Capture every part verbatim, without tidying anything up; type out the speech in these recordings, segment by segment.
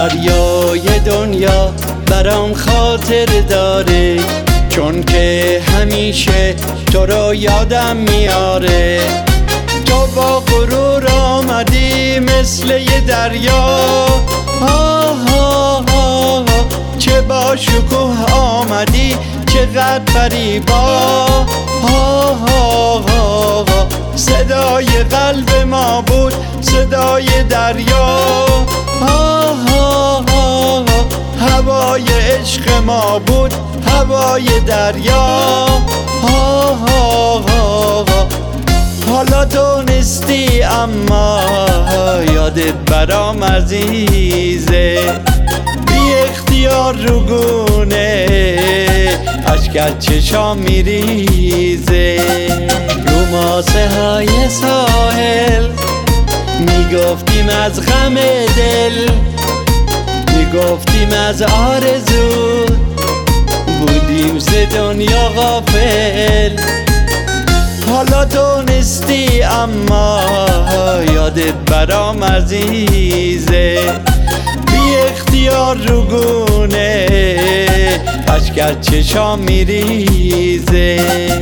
دریای دنیا برام خاطر داره، چون که همیشه تو رو یادم میاره. تو با غرور آمدی مثل یه دریا، آه آه آه، چه با شکوه آمدی چقدر فریبا. آه آه آه، صدای قلب ما بود صدای دریا. آه آه آه، هوای عشق ما بود هوای دریا. آه آه آه، حالا تو نیستی اما یادت برام عزیزه. بی اختیار رو گونه اشک از چشام میریزه. رو ماسه های ساحل میگفتیم از غم دل، میگفتیم از آرزو، بودیم ز دنیا غافل. حالا تو نیستی اما یادت برام عزیزه. بی اختیار رو گونه اشک از چشام میریزه.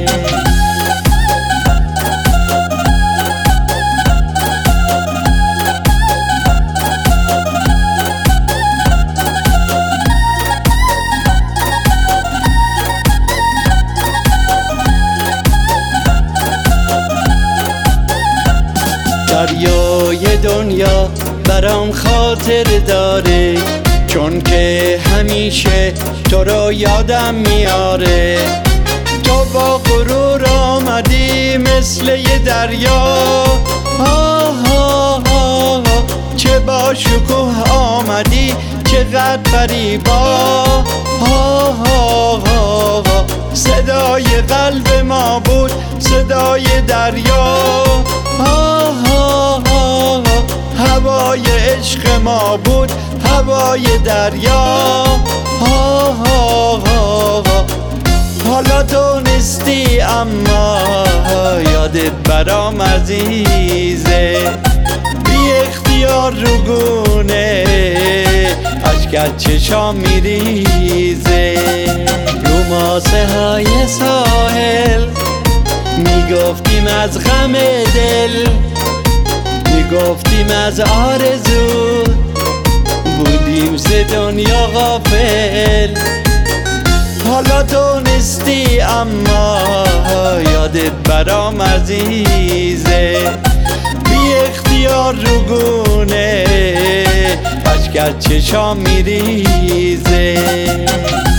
دریای دنیا برام خاطر داره، چون که همیشه تو رو یادم میاره. تو با غرور آمدی مثل یه دریا، آه آه آه، چه با شکوه آمدی چقدر فریبا. آه آه آه، صدای قلب ما بود صدای دریا. آه آه آه، هوای عشق ما بود هوای دریا. آه آه آه، حالا تو نیستی اما یادت برام عزیزه. بی اختیار رو گونه اشک از چشام میریزه. رو ماسه های ساحل میگفتیم از غم دل، میگفتیم از آرزو، بودیم ز دنیا غافل. حالا تو نیستی اما یادت برام عزیزه. بی اختیار رو گونه اشک از چشام میریزه.